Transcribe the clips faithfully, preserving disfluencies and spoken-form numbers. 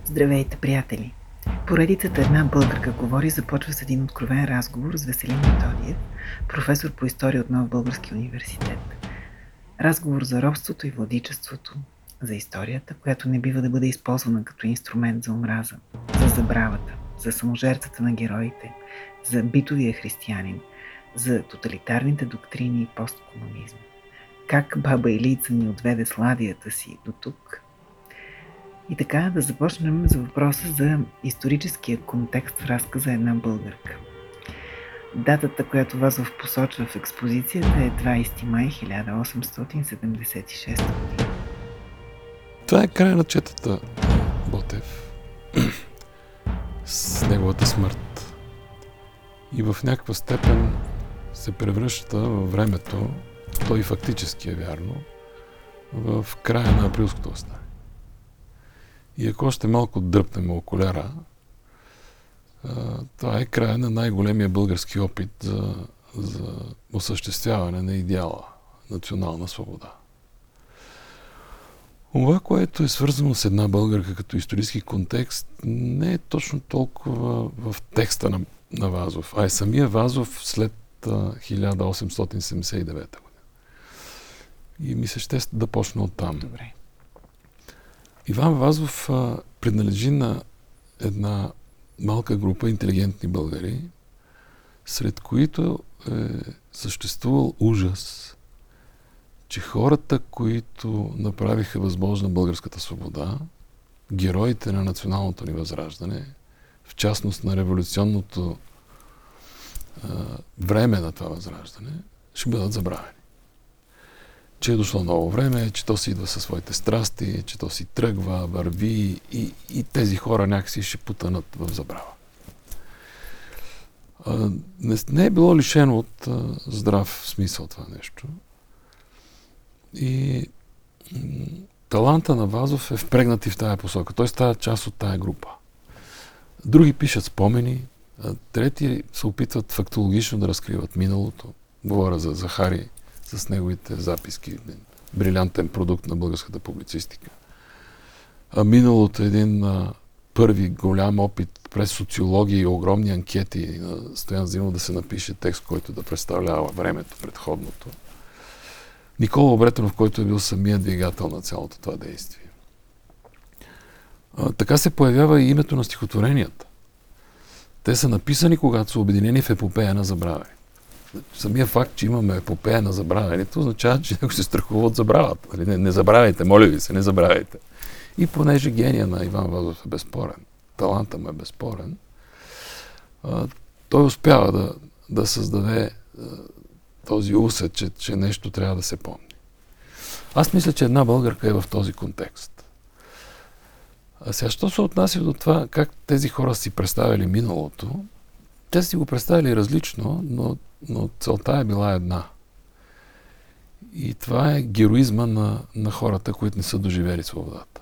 Здравейте, приятели! Поредицата "Една българка говори" започва с един откровен разговор с Веселин Методиев, професор по история от Нов български университет. Разговор за робството и владичеството, за историята, която не бива да бъде използвана като инструмент за омраза, за забравата, за саможертвата на героите, за битовия християнин, за тоталитарните доктрини и посткомунизма. Как баба Илийца ни отведе с ладията си до тук. И така да започнем за въпроса за историческия контекст в разказа "Една българка". Датата, която Вазов посочва в експозицията, е двадесети май хиляда осемстотин седемдесет и шеста година. Това е край на четата Ботев с неговата смърт. И в някаква степен се превръща във времето, то и фактически е вярно, в края на априлското въстание. И ако още малко дръпнем окуляра, това е края на най-големия български опит за, за осъществяване на идеала национална свобода. Това, което е свързано с една българка като исторически контекст, не е точно толкова в текста на, на Вазов, а е самия Вазов след хиляда осемстотин седемдесет и девета година. И ми се ще да почна от там. Добре. Иван Вазов а, принадлежи на една малка група интелигентни българи, сред които е съществувал ужас, че хората, които направиха възможна българската свобода, героите на националното ни възраждане, в частност на революционното а, време на това възраждане, ще бъдат забравени. Че е дошло ново време, че то си идва със своите страсти, че то си тръгва, върви и, и тези хора някакси ще потънат в забрава. А, не, не е било лишено от а, здрав смисъл това нещо. И м- таланта на Вазов е впрегнат и в тая посока. Той става част от тая група. Други пишат спомени, а трети се опитват фактологично да разкриват миналото. Говоря за Захари с неговите записки. Брилянтен продукт на българската публицистика. А миналото е един а, първи голям опит през социология и огромни анкети на Стоян Зимов да се напише текст, който да представлява времето, предходното. Никола Обретенов, който е бил самия двигател на цялото това действие. А, така се появява и името на стихотворенията. Те са написани, когато са обединени в епопея на забравяне. Самия факт, че имаме епопея на забравянето, означава, че някой се страхува от забравата. Не, не забравяйте, моля ви се, не забравяйте. И понеже гения на Иван Вазов е безспорен, таланта му е безспорен, а, той успява да, да създаде а, този усет, че, че нещо трябва да се помни. Аз мисля, че една българка е в този контекст. А сега, що се отнася до това, как тези хора си представили миналото, те си го представили различно, но, но целта е била една. И това е героизма на, на хората, които не са доживели свободата.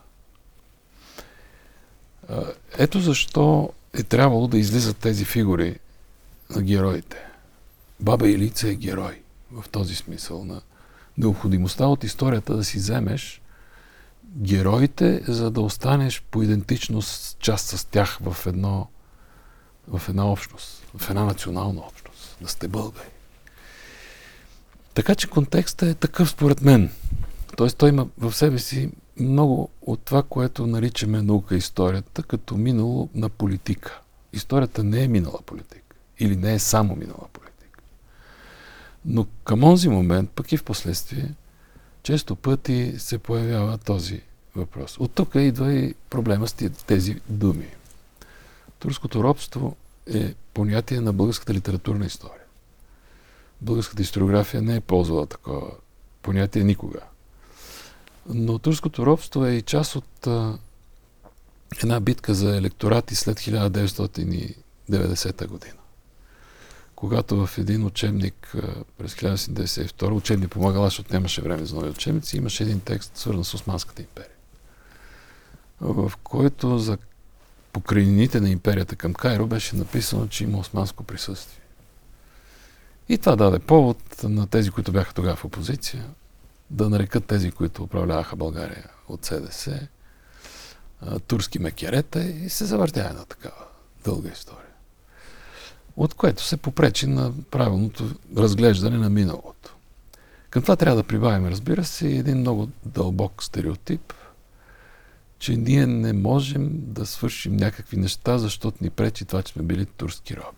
Ето защо е трябвало да излизат тези фигури на героите. Баба Илийца е герой в този смисъл на необходимостта от историята да си вземеш героите, за да останеш по идентичност част с тях в едно в една общност, в една национална общност, да сте българи. Така че контекстът е такъв според мен. Тоест той има в себе си много от това, което наричаме наука историята, като минало на политика. Историята не е минала политика. Или не е само минала политика. Но към онзи момент, пък и в последствие, често пъти се появява този въпрос. От тук идва и проблема с тези думи. Турското робство е понятие на българската литературна история. Българската историография не е ползвала такова понятие никога. Но турското робство е и част от а, една битка за електорати след хиляда деветстотин и деветдесета година. Когато в един учебник а, през хиляда деветстотин деветдесет и втора, учебник помагала, защото нямаше време за нови учебници, имаше един текст, свързан с Османската империя, в който за покрайнините на империята към Кайро беше написано, че има османско присъствие. И това даде повод на тези, които бяха тогава в опозиция, да нарекат тези, които управляваха България от СДС, а, турски мекерета и се завъртя една такава дълга история. От което се попречи на правилното разглеждане на миналото. Към това трябва да прибавим, разбира се, един много дълбок стереотип, че ние не можем да свършим някакви неща, защото ни пречи това, че сме били турски роби.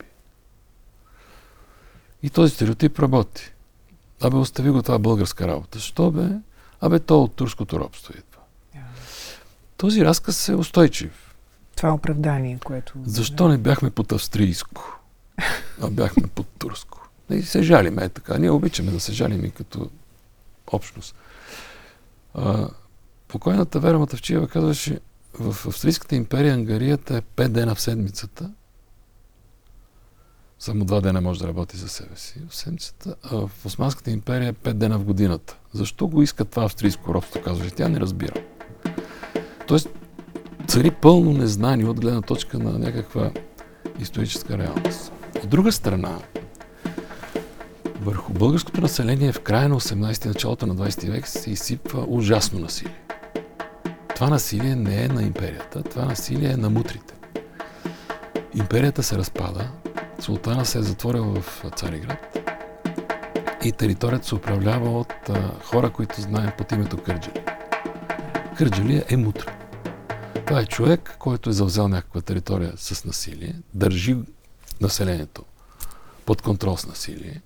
И този стереотип работи. Абе, остави го това българска работа. Що бе? Абе, то от турското робство идва. Yeah. Този разказ е устойчив. Това е оправдание, което... Защо не бяхме под австрийско, а бяхме под турско? И се жалиме е така. Ние обичаме да се жалим и като общност. А, покойната Вера Мутафчиева казваше, в Австрийската империя ангарията е пет дена в седмицата. Само два дена може да работи за себе си в седмицата, а в Османската империя е пет дена в годината. Защо го иска това австрийско робство, казваше? Тя не разбира. Тоест, цари пълно незнание от гледна точка на някаква историческа реалност. От друга страна, върху българското население в края на осемнадесети, началото на двадесети век се изсипва ужасно насилие. Това насилие не е на империята, това насилие е на мутрите. Империята се разпада, султана се е затворил в Цариград и територията се управлява от а, хора, които знаем под името Кърджали. Кърджали е мутр. Това е човек, който е завзел някаква територия с насилие, държи населението под контрол с насилие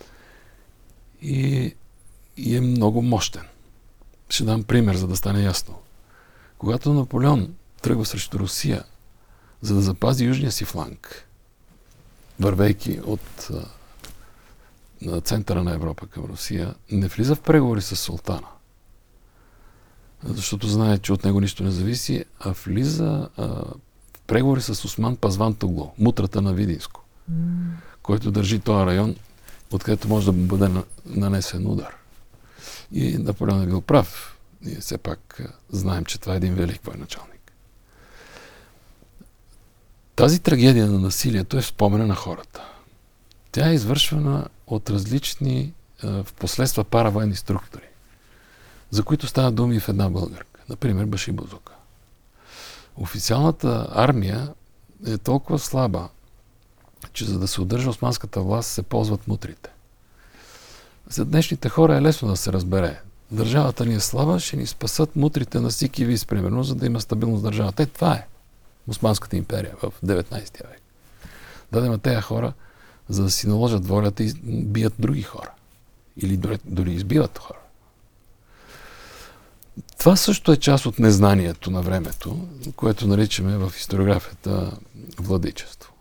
и, и е много мощен. Ще дам пример, за да стане ясно. Когато Наполеон тръгва срещу Русия, за да запази южния си фланг, вървейки от а, на центъра на Европа към Русия, не влиза в преговори с султана. Защото знае, че от него нищо не зависи, а влиза а, в преговори с Осман Пазван Тугло, мутрата на Видинско, mm. който държи този район, откъдето може да бъде нанесен удар. И Наполеон е бил прав. Ние все пак знаем, че това е един велик военачалник. Тази трагедия на насилието е в спомена на хората. Тя е извършвана от различни в последства паравоенни структури, за които става думи в една българка. Например, Баши Бозука. Официалната армия е толкова слаба, че за да се удържа османската власт се ползват мутрите. За днешните хора е лесно да се разбере. Държавата ни е слаба, ще ни спасат мутрите на Сик и Вис, примерно, за да има стабилност в държавата. Е, това е Османската империя в деветнадесети век. Дадема тези хора, за да си наложат волята и бият други хора. Или дори, дори избиват хора. Това също е част от незнанието на времето, което наричаме в историографията владичество.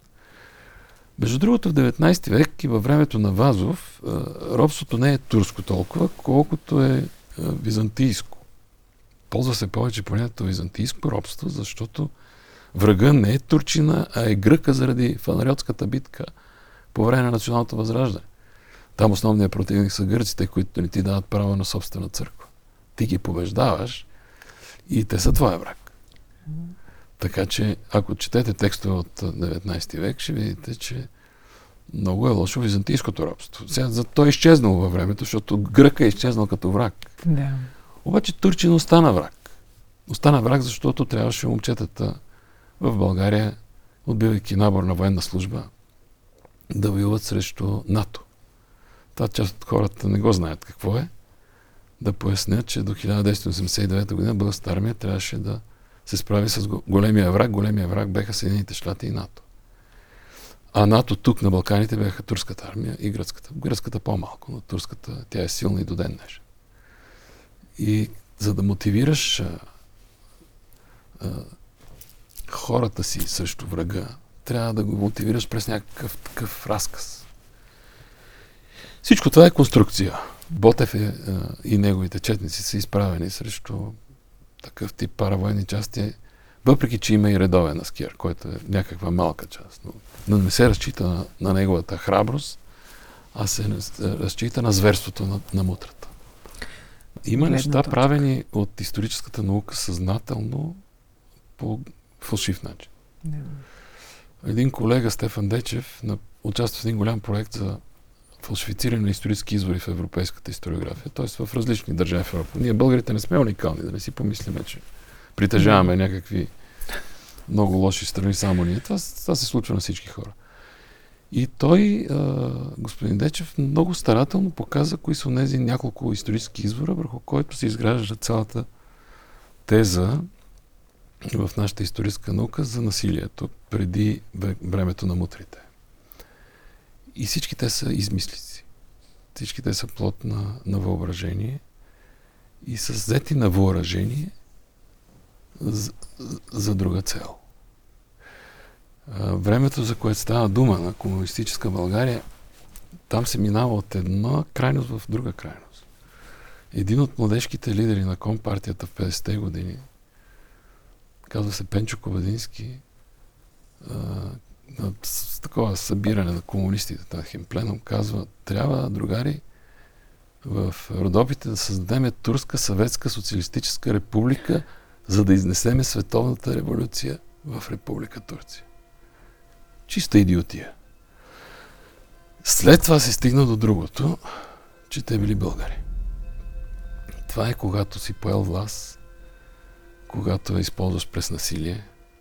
Между другото, в деветнадесети век и във времето на Вазов робството не е турско толкова, колкото е византийско. Ползва се повече понятието византийско робство, защото врага не е турчина, а е гръка заради Фанариотската битка по време на националното възраждане. Там основният противник са гърците, които не ти дават право на собствена църква. Ти ги побеждаваш и те са твоя враг. Така че, ако четете текстове от деветнадесети век, ще видите, че много е лошо византийското робство. Сега за то е изчезнало във времето, защото Гръка е изчезнал като враг. Да. Обаче турчин остана враг. Остана враг, защото трябваше момчетата в България, отбивайки набор на военна служба, да воюват срещу НАТО. Та част от хората не го знаят какво е. Да поясня, че до хиляда деветстотин осемдесет и девета година българската армия трябваше да се справи с големия враг. Големия враг беха Съединените щати и НАТО. А НАТО тук на Балканите бяха турската армия и гръцката. Гръцката по-малко, но турската, тя е силна и до ден днешен. И за да мотивираш а, а, хората си срещу врага, трябва да го мотивираш през някакъв такъв разказ. Всичко това е конструкция. Ботев е, а, и неговите четници са изправени срещу такъв тип паравоенни части, въпреки че има и редовен аскер, който е някаква малка част. Но, но не се разчита на, на неговата храброст, а се разчита на зверството на, на мутрата. Има неща, точка. Правени от историческата наука съзнателно по фалшив начин. Не. Един колега, Стефан Дечев, на, участва в един голям проект за фалшифициране на исторически извори в европейската историография, т.е. в различни държави в Европа. Ние, българите, не сме уникални, да не си помислиме, че притежаваме някакви много лоши страни само ние. Това, това се случва на всички хора. И той, а, господин Дечев, много старателно показа кои са тези няколко исторически извора, върху който се изгражда цялата теза в нашата историческа наука за насилието преди времето на мутрите. И всички те са измислици. Всички те са плод на, на въображение и са взети на въоръжение за, за друга цел. Времето, за което става дума на комунистическа България, там се минава от една крайност в друга крайност. Един от младежките лидери на Компартията в петдесетте години, казва се Пенчо Кобадински, на с такова събиране на комунистите, на Хемпленум, казва: трябва, другари, в Родопите да създадем Турска съветска социалистическа република, за да изнесеме световната революция в Република Турция. Чиста идиотия. След това се стигна до другото, че те били българи. Това е когато си поел власт, когато я използваш през насилие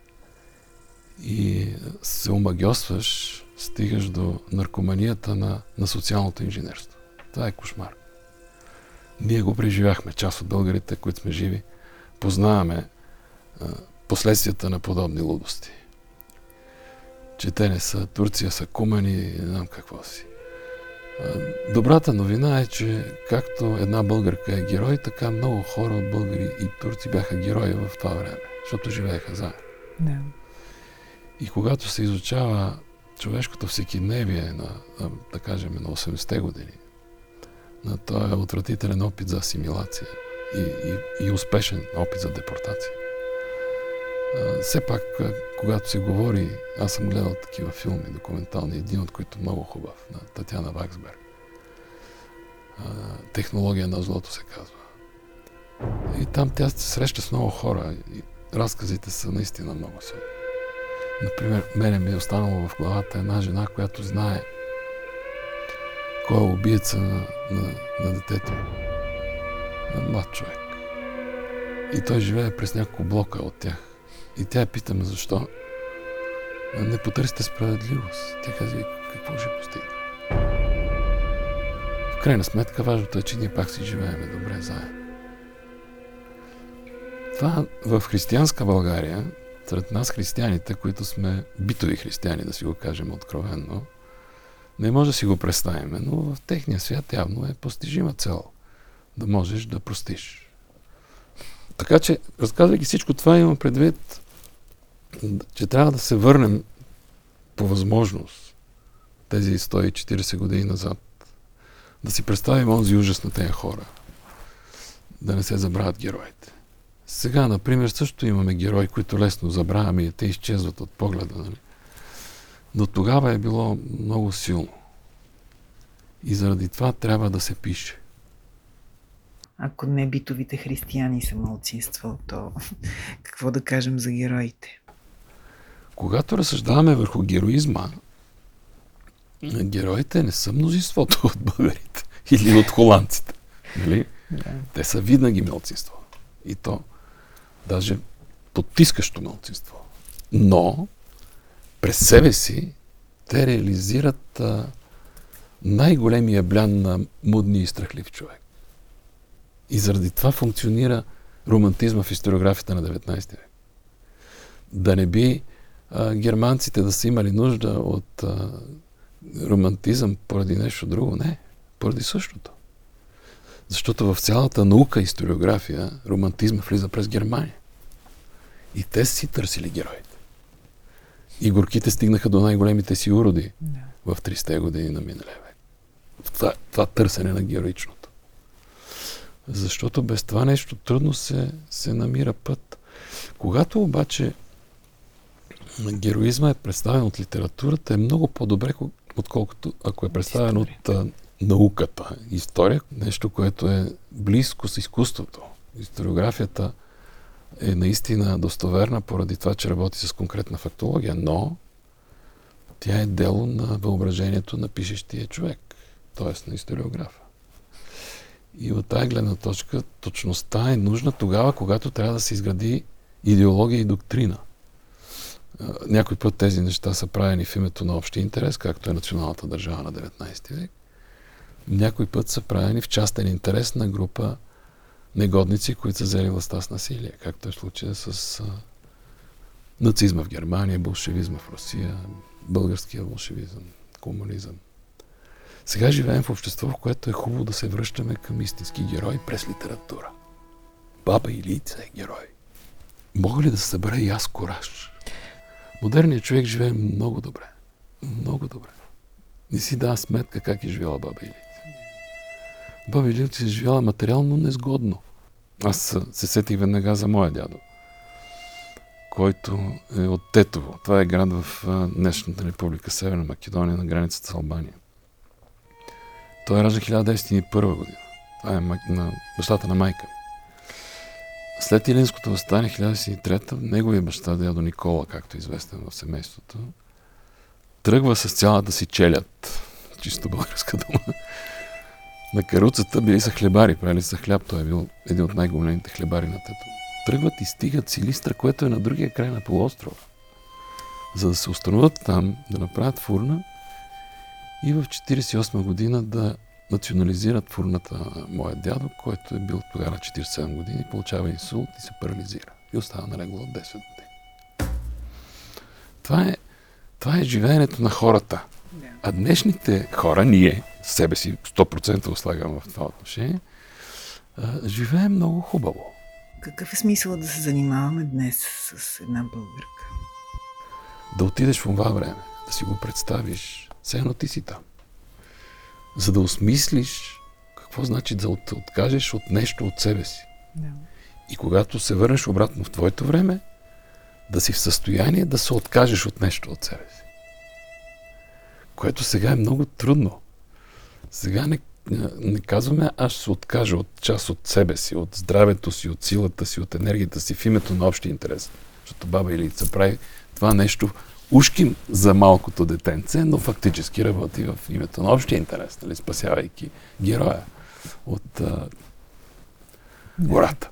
и се омагьосваш, стигаш до наркоманията на, на социалното инженерство. Това е кошмар. Ние го преживяхме. Част от българите, които сме живи, познаваме а, последствията на подобни лудости. Че те не са Турция, са кумани, не знам какво си. А, добрата новина е, че както една българка е герой, така много хора от българи и турци бяха герои в това време, защото живееха заедно. Да. И когато се изучава човешкото всекидневие на, на, да кажем, на осемдесетте години, на този отвратителен опит за асимилация и, и, и успешен опит за депортация. А, все пак, когато се говори, аз съм гледал такива филми, документални, един от които много хубав, на Татяна Ваксберг. А, Технология на злото се казва. И там тя се среща с много хора и разказите са наистина много силни. Например, мене ми е останало в главата една жена, която знае кой е убиеца на, на, на детето. На млад човек. И той живее през няколко блока от тях. И тя я питаме защо. Не потърсите справедливост. Тя казва: какво ще постигне? В крайна сметка важното е, че ние пак си живееме добре заедно. Това в християнска България, сред нас християните, които сме битови християни, да си го кажем откровенно, не може да си го представим, но в техния свят явно е постижима цел да можеш да простиш. Така че, разказвайки всичко това, имам предвид, че трябва да се върнем по възможност тези сто и четиридесет години назад, да си представим онзи ужас на тези хора, да не се забравят героите. Сега, например, също имаме герои, които лесно забравяме и те изчезват от погледа. Нали? Но тогава е било много силно. И заради това трябва да се пише. Ако не битовите християни са малцинство, то какво да кажем за героите? Когато разсъждаваме върху героизма, героите не са мнозинството от българите или от холандците. Нали? Да. Те са винаги малцинство. И то даже потискащо малцинство. Но през себе си те реализират а, най-големия блян на мудния и страхлив човек. И заради това функционира романтизма в историографията на деветнайсети век. Да не би а, германците да са имали нужда от а, романтизъм поради нещо друго. Не, поради същото. Защото в цялата наука историография романтизма влиза през Германия. И те си търсили героите. И горките стигнаха до най-големите си уроди yeah. в тридесетте години на миналия век. Това, това търсене на героичното. Защото без това нещо трудно се, се намира път. Когато обаче героизма е представен от литературата, е много по-добре, отколкото ако е представен от а, науката. История, нещо, което е близко с изкуството. Историографията е наистина достоверна поради това, че работи с конкретна фактология, но тя е дело на въображението на пишещия човек, т.е. на историографа. И от тази гледна точка точността е нужна тогава, когато трябва да се изгради идеология и доктрина. Някой път тези неща са правени в името на общия интерес, както е националната държава на деветнайсети век. Някой път са правени в частен интерес на група негодници, които са взели властта с насилие, както е случая с а, нацизма в Германия, болшевизма в Русия, българския болшевизъм, комунизъм. Сега живеем в общество, в което е хубаво да се връщаме към истински герои през литература. Баба Илийца е герой. Мога ли да се събере и аз кораж? Модерният човек живее много добре. Много добре. Не си дава сметка как е живела баба Илийца. Баба Илийца е живела материално незгодно. Аз се сетих веднага за моя дядо, който е от Тетово. Това е град в днешната република Северна Македония, на границата с Албания. Той е ражда хиляда деветстотин и първа година. Това е на бащата на майка. След Илиндското въстание, хиляда деветстотин и трета, неговия баща, дядо Никола, както е известен в семейството, тръгва с цялата си челяд, чисто българска дума. На каруцата били са хлебари, правили са хляб, той е бил един от най-големите хлебари на Тетово. Тръгват и стигат Силистра, което е на другия край на полуострова, за да се установят там, да направят фурна и в четирийсет и осма година да национализират фурната на моя дядо, който е бил тогава на четирийсет и седем години, получава инсулт и се парализира. И остава налегло от десет години. Това е, това е живеенето на хората. А днешните хора, ние, себе си сто процента слагам в това отношение, живеем много хубаво. Какъв е смисълът да се занимаваме днес с една българка? Да отидеш в това време, да си го представиш, все едно ти си там. За да осмислиш какво значи да откажеш от нещо от себе си. Да. И когато се върнеш обратно в твоето време, да си в състояние да се откажеш от нещо от себе си. Което сега е много трудно. Сега не, не казваме, аз ще се откажа от част от себе си, от здравето си, от силата си, от енергията си в името на общия интерес. Защото баба Илийца прави това нещо ушким за малкото детенце, но фактически работи в името на общия интерес, нали, спасявайки героя от а, гората.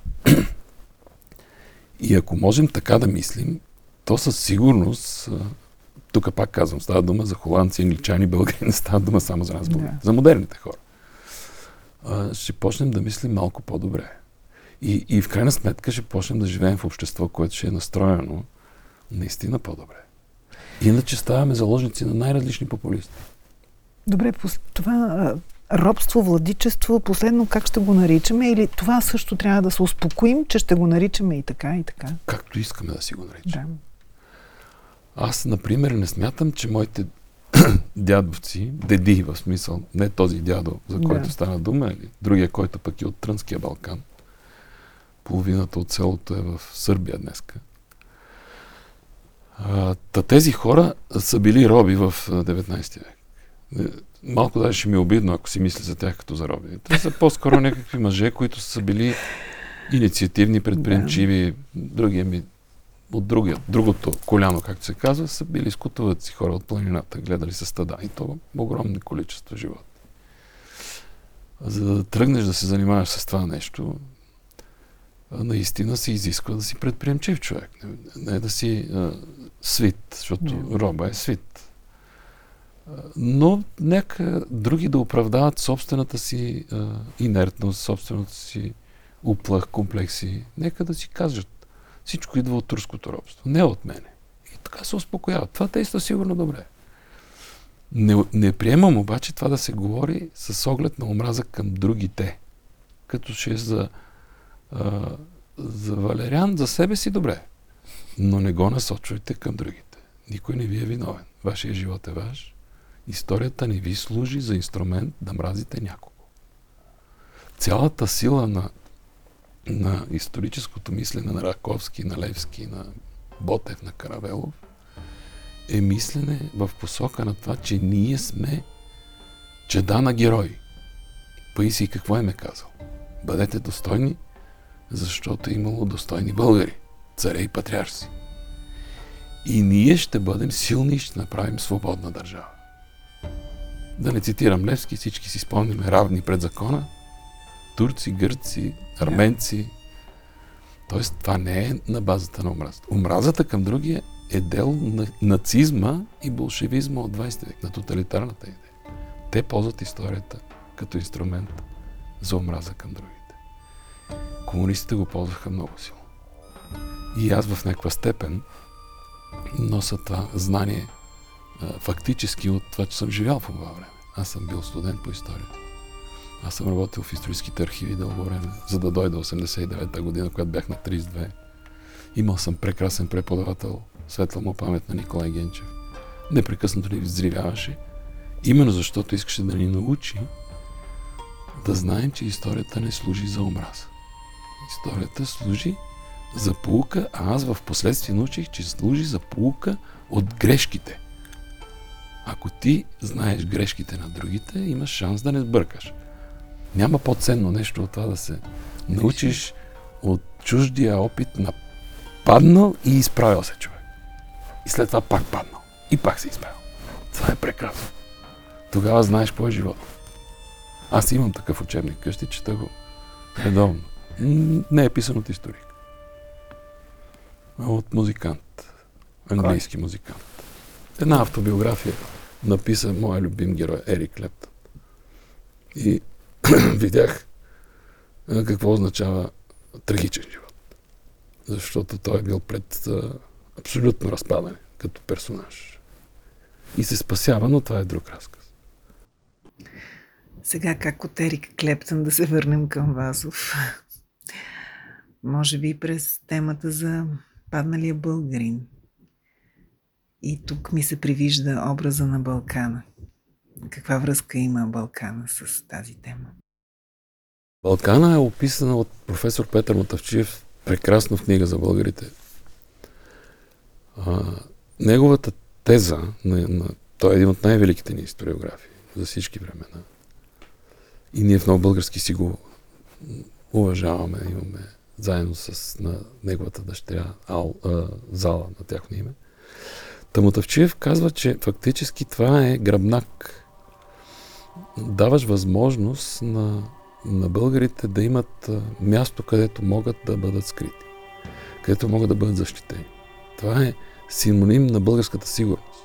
И ако можем така да мислим, то със сигурност, тук пак казвам, става дума за холандци, англичани, българи, не става дума само за нас, българи, да. За модерните хора. А, ще почнем да мислим малко по-добре. И, и в крайна сметка ще почнем да живеем в общество, което ще е настроено наистина по-добре. Иначе ставаме заложници на най-различни популисти. Добре, това робство, владичество, последно как ще го наричаме? Или това също трябва да се успокоим, че ще го наричаме и така, и така? Както искаме да си го наричаме. Да. Аз, например, не смятам, че моите дядовци, деди в смисъл, не този дядо, за който да. Стана дума, или другия, който пък е от Трънския Балкан. Половината от селото е в Сърбия днеска. А, та тези хора са били роби в деветнайсети век. Малко даже ще ми е обидно, ако си мисля за тях като за роби. Те са по-скоро някакви мъже, които са били инициативни, предприемчиви. Другия ми, от другия, другото коляно, както се казва, са били скутоваци хора от планината, гледали са стада. И то огромни количества живот. За да тръгнеш да се занимаваш с това нещо, наистина се изисква да си предприемчив човек. Не, не да си а, свит, защото yeah. роба е свит. А, но нека други да оправдават собствената си а, инертност, собствената си уплах, комплекси. Нека да си кажат, всичко идва от турското робство, не от мене. И така се успокояват. Това действа сигурно добре. Не, не приемам обаче това да се говори с оглед на омраза към другите. Като ще е за Uh, за Валериан, за себе си добре. Но не го насочвайте към другите. Никой не ви е виновен. Вашия живот е ваш. Историята не ви служи за инструмент да мразите някого. Цялата сила на, на историческото мислене на Раковски, на Левски, на Ботев, на Каравелов е мислене в посока на това, че ние сме чеда на герои. Паисий какво им е казал? Бъдете достойни, защото е имало достойни българи, царе и патриарси. И ние ще бъдем силни и ще направим свободна държава. Да не цитирам Левски, всички си спомняме равни пред закона. Турци, гърци, арменци, Тоест, това не е на базата на омразата. Омразата към другия е дело на нацизма и болшевизма от двайсети век, на тоталитарната идея. Те ползват историята като инструмент за омраза към другите. Комунистите го ползваха много силно. И аз в някаква степен нося това знание фактически от това, че съм живял в това време. Аз съм бил студент по история. Аз съм работил в историческите архиви дълго време, за да дойда осемдесет и девета година, когато бях на трийсет и две. Имал съм прекрасен преподавател, светла му памет на Николай Генчев. Непрекъснато ни взривяваше, именно защото искаше да ни научи да знаем, че историята не служи за омраза. Историята служи за поука, а аз в последствие научих, че служи за поука от грешките. Ако ти знаеш грешките на другите, имаш шанс да не сбъркаш. Няма по-ценно нещо от това да се научиш от чуждия опит на паднал и изправил се човек. И след това пак паднал. И пак се изправил. Това е прекрасно. Тогава знаеш какво е живот. Аз имам такъв учебник къщи, чета го редовно. Не е писан от историк. А от музикант. Английски музикант. Една автобиография написа моя любим герой Ерик Клептън. И видях какво означава трагичен живот. Защото той е бил пред а, абсолютно разпадане като персонаж. И се спасява, но това е друг разказ. Сега как от Ерик Клептън да се върнем към Вазов? Може би през темата за падналия българин. И тук ми се привижда образа на Балкана. Каква връзка има Балкана с тази тема? Балкана е описана от професор Петър Мутафчиев прекрасно в книга за българите. А, неговата теза, на, на, той е един от най-великите ни историографи за всички времена. И ние в Нов български си го уважаваме, имаме заедно с на неговата дъщеря Ал, а, зала на тяхно име. Мутафчиев казва, че фактически това е гръбнак. Даваш възможност на, на българите да имат а, място, където могат да бъдат скрити, където могат да бъдат защитени. Това е синоним на българската сигурност.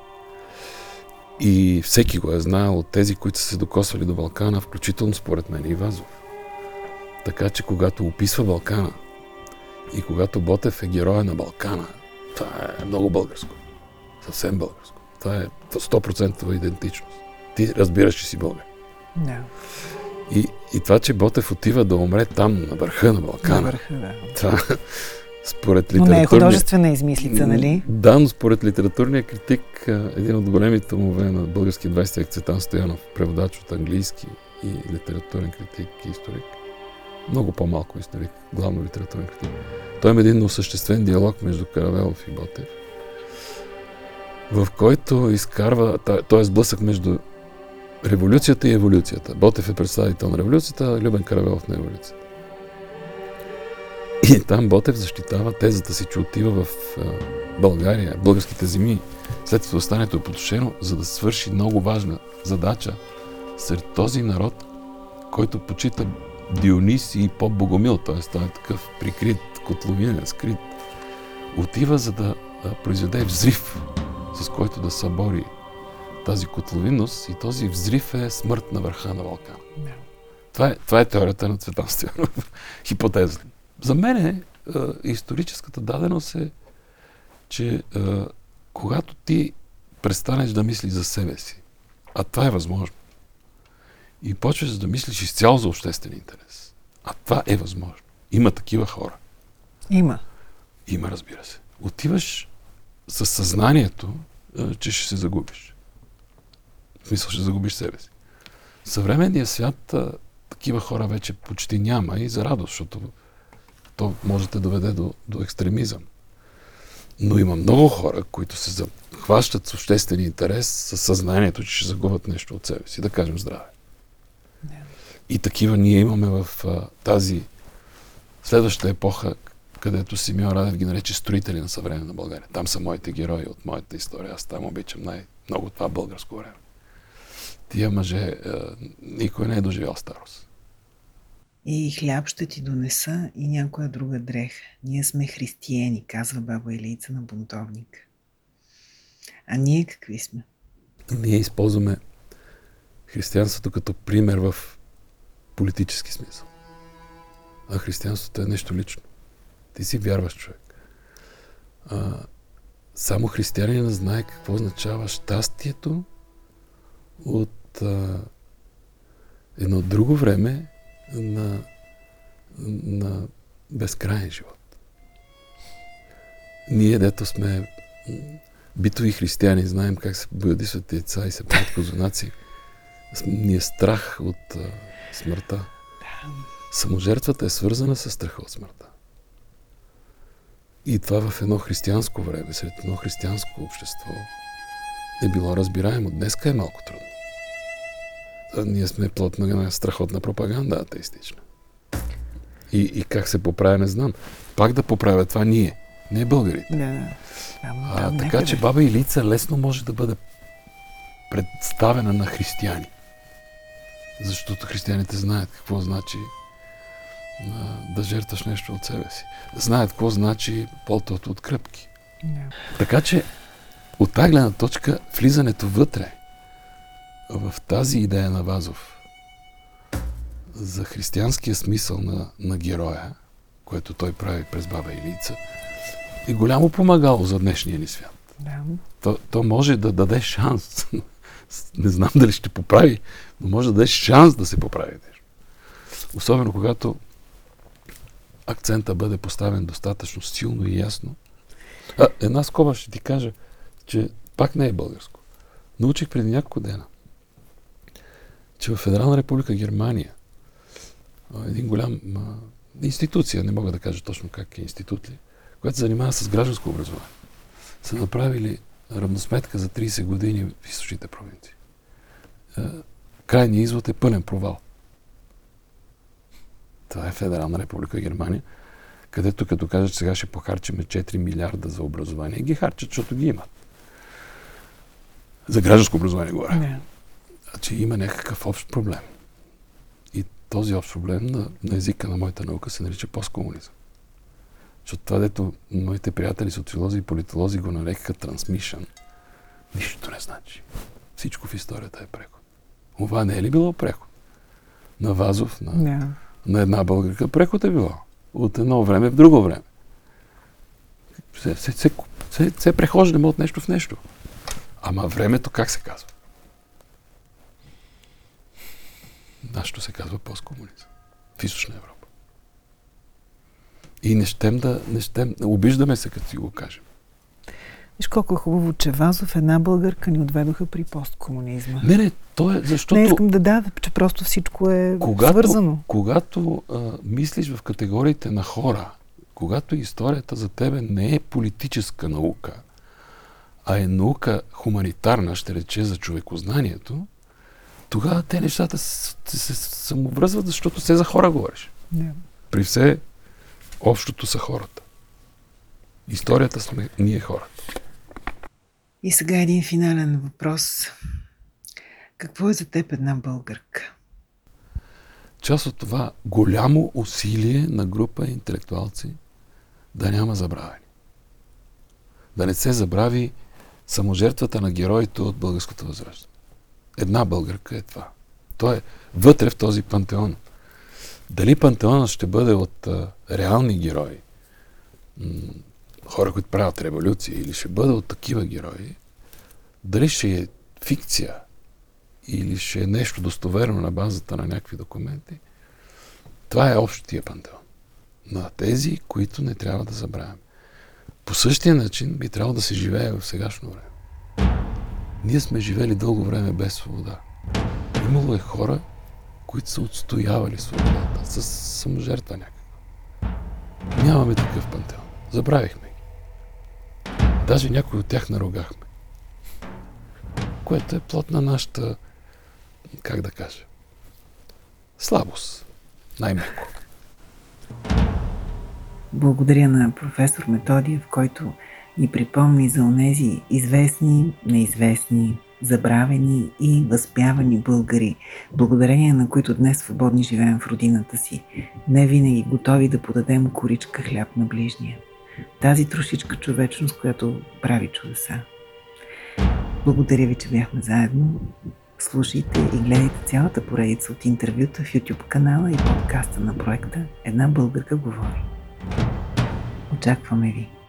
И всеки го е знаел от тези, които са се докосвали до Балкана, включително според мен и Вазов. Така че когато описва Балкана и когато Ботев е героя на Балкана, това е много българско. Съвсем българско. Това е сто процента идентичност. Ти разбираш, че си българ. Да. И, и това, че Ботев отива да умре там, на върха на Балкана. На върха, да. Това, според литературния... Но не е художествена измислица, нали? Да, но според литературния критик, един от големите умове на българския двайсети век, Цветан Стоянов, преводач от английски и литературен критик и историк. Много по-малко историк, главно литературен критик. Той има един осъществен диалог между Каравелов и Ботев, в който изкарва, т.е. е сблъсък между революцията и еволюцията. Ботев е представител на революцията, Любен Каравелов на еволюцията. И там Ботев защитава тезата си, че отива в а, България, българските земи, след въстанието е потушено, за да свърши много важна задача сред този народ, който почита Дионис и Поп Богомил, т.е. той е такъв прикрит, котловинен, скрит. Отива, за да а, произведе взрив, с който да събори тази котловинност, и този взрив е смърт на върха на Балкана. Yeah. Това, е, това е теорията на Цветан Стоянов. Хипотеза. За мен е, а, историческата даденост е, че а, когато ти престанеш да мислиш за себе си, а това е възможно, и почваш да мислиш изцяло за обществен интерес, а това е възможно. Има такива хора. Има. Има, разбира се. Отиваш със съзнанието, а, че ще се загубиш. В смисъл, ще загубиш себе си. В съвременния свят а, такива хора вече почти няма, и за радост, защото то може да доведе до, до екстремизъм. Но има много хора, които се захващат с обществен интерес, със съзнанието, че ще загубят нещо от себе си, да кажем здраве. Yeah. И такива ние имаме в а, тази следваща епоха, където Симеон Радев ги нарече строители на съвременна България. Там са моите герои от моята история. Аз там обичам най-много това българско време. Тия мъже, а, никой не е доживял старост. И хляб ще ти донеса и някоя друга дреха. Ние сме християни, казва баба Илийца на бунтовник. А ние какви сме? Ние използваме християнството като пример в политически смисъл. А християнството е нещо лично. Ти си вярваш човек. А, само християнина знае какво означава щастието от а, едно друго време на, на безкрайен живот. Ние, дето сме битови християни, знаем как се боядисват яйца и се правят козунаци. Ни е страх от а, смъртта. Саможертвата е свързана с страха от смъртта. И това в едно християнско време, сред едно християнско общество, е било разбираемо. Днеска е малко трудно. А ние сме плод на страхотна пропаганда атеистична. И, и как се поправя, не знам. Пак да поправя това ние, не българите. Да, да. Там, а, там, така че баба Илийца лесно може да бъде представена на християни. Защото християните знаят какво значи а, да жертваш нещо от себе си. Знаят какво значи полтото от кръпки. Да. Така че от тази гледна точка влизането вътре в тази идея на Вазов за християнския смисъл на, на героя, което той прави през баба Илийца, е голямо помагало за днешния ни свят. Да. То, то може да даде шанс. Не знам дали ще поправи, но може да даде шанс да се поправи нещо. Особено когато акцента бъде поставен достатъчно силно и ясно. А, една скоба ще ти кажа, че пак не е българско. Научих преди няколко дена, че в Федерална република Германия един голям а, институция, не мога да кажа точно как е институт ли, която се занимава с гражданско образование, са направили равносметка за трийсет години в източните провинции. Крайният извод е пълен провал. Това е Федерална република Германия, където като кажат, сега ще похарчиме четири милиарда за образование, ги харчат, защото ги имат. За гражданско образование говоря. Не. Значи има някакъв общ проблем. И този общ проблем на, на езика на моята наука се нарича посткомунизъм. Защото това, дето моите приятели, социолози и политолози го нарекаха трансмишън, нищо не значи. Всичко в историята е преход. Това не е ли било преход? На Вазов, на, Yeah. на една българка. Преход е било. От едно време в друго време. Се, се, се, се, се прехождаме от нещо в нещо. Ама времето как се казва? Нашето се казва посткомунизъм. В Източна Европа. И не щем да, не щем, обиждаме се, като си го кажем. Виж колко е хубаво, че Вазов, една българка ни отведоха при посткомунизма. Не, не, то е защото... Не искам да да, че просто всичко е когато, свързано. Когато а, мислиш в категориите на хора, когато историята за тебе не е политическа наука, а е наука хуманитарна, ще рече за човекознанието, тогава те нещата се, се самовръзват, защото все за хора говориш. Yeah. При все общото са хората. Историята сме ние хората. И сега един финален въпрос. Какво е за теб една българка? Част от това голямо усилие на група интелектуалци да няма забравени. Да не се забрави саможертвата на героите от българското възраждане. Една българка е това. То е вътре в този пантеон. Дали пантеонът ще бъде от а, реални герои, м- хора, които правят революции, или ще бъде от такива герои, дали ще е фикция, или ще е нещо достоверно на базата на някакви документи, това е общия пантеон. На тези, които не трябва да забравяме. По същия начин би трябвало да се живее в сегашно време. Ние сме живели дълго време без свобода. Имало е хора, които са отстоявали свободата с саможертва някаква. Нямаме такъв пантеон. Забравихме ги. Даже някои от тях наругахме. Което е плод на нашата, как да кажа, слабост. Най-меко. Благодаря на професор Методиев, който ни припомни за онези известни, неизвестни, забравени и възпявани българи, благодарение на които днес свободни живеем в родината си, не винаги готови да подадем коричка хляб на ближния. Тази трошичка човечност, която прави чудеса. Благодаря ви, че бяхме заедно. Слушайте и гледайте цялата поредица от интервюта в YouTube канала и подкаста на проекта Една българка говори. Очакваме ви!